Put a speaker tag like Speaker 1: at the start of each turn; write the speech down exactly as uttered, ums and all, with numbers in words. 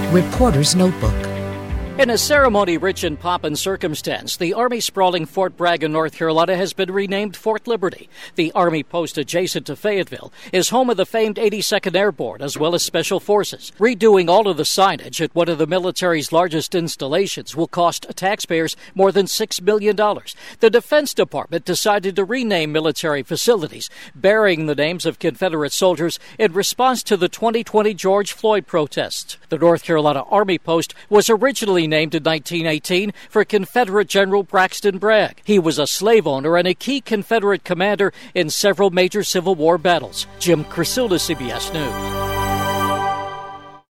Speaker 1: Reporter's Notebook.
Speaker 2: In a ceremony rich in pomp and circumstance, the Army sprawling Fort Bragg in North Carolina has been renamed Fort Liberty. The Army post adjacent to Fayetteville is home of the famed eighty-second Airborne as well as Special Forces. Redoing all of the signage at one of the military's largest installations will cost taxpayers more than six million dollars. The Defense Department decided to rename military facilities, bearing the names of Confederate soldiers in response to the twenty twenty George Floyd protests. The North Carolina Army post was originally named in nineteen eighteen for Confederate General Braxton Bragg. He was a slave owner and a key Confederate commander in several major Civil War battles. Jim Crisilda, C B S News.